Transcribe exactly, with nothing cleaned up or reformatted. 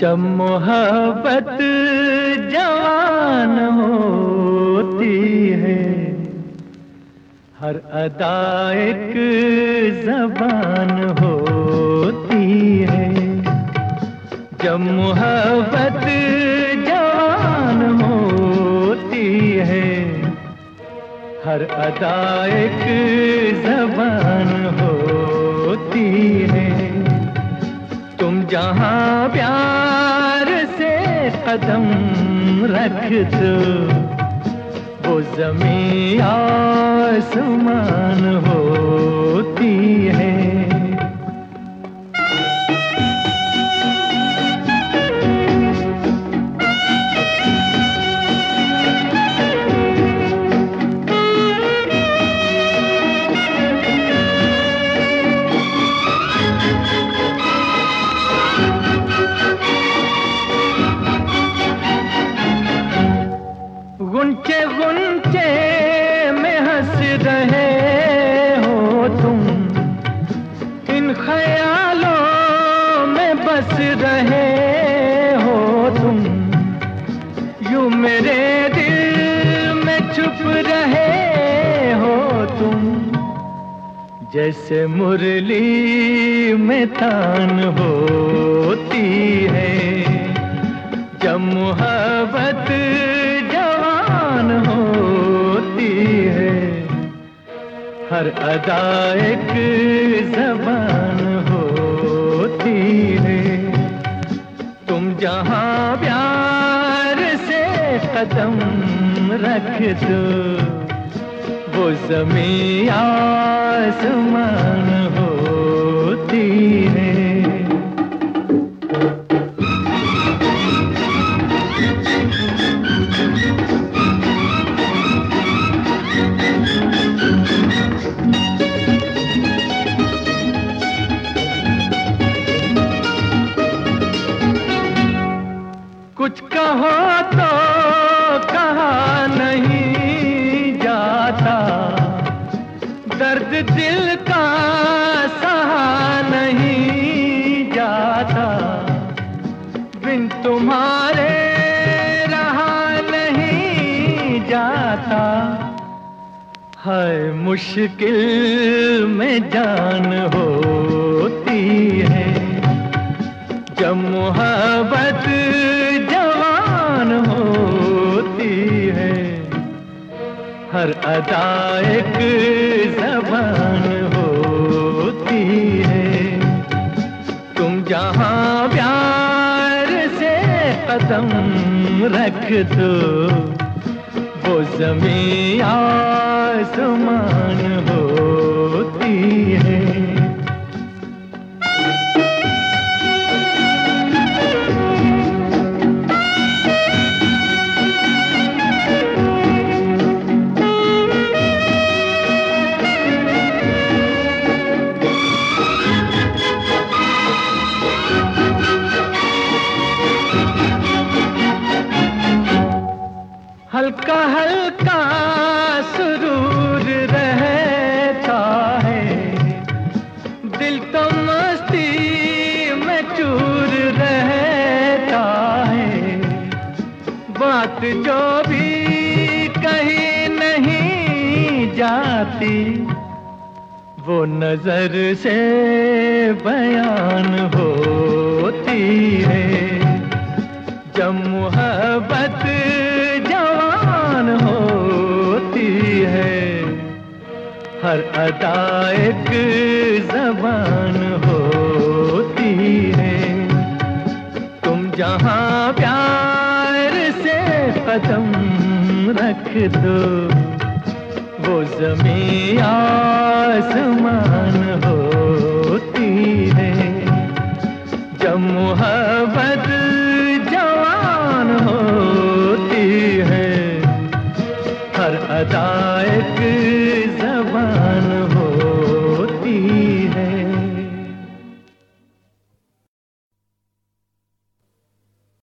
जब मोहब्बत जवान होती है, हर अदा एक ज़बान होती है। जब मोहब्बत जवान होती है, हर अदा एक ज़बान होती है। तुम जहाँ प्यार से कदम रख दो, वो ज़मीं आसमान होती है। गुंचे गुंचे में हंस रहे हो तुम, इन ख्यालों में बस रहे हो तुम। यूं मेरे दिल में छुप रहे हो तुम, जैसे मुरली में तान होती है। जब मोहब्बत होती है, हर अदा एक ज़बान होती है। तुम जहाँ प्यार से कदम रख दो, वो ज़मीं आसमान होती है। कुछ कहो तो कहा नहीं जाता, दर्द दिल का सहा नहीं जाता। बिन तुम्हारे रहा नहीं जाता, है मुश्किल में जान होती है। जब मोहब्बत जवान होती है, हर अदा एक ज़बान होती है। तुम जहाँ प्यार से कदम रख दो, वो ज़मीं आसमान होती है। हल्का हल्का सुरूर रहता है, दिल तो मस्ती में चूर रहता है। बात जो भी कही नहीं जाती, वो नजर से बयान होती है। जब मोहब्बत होती है, हर अदा एक ज़बान होती है। तुम जहाँ प्यार से कदम रख दो, वो ज़मीं आसमान हो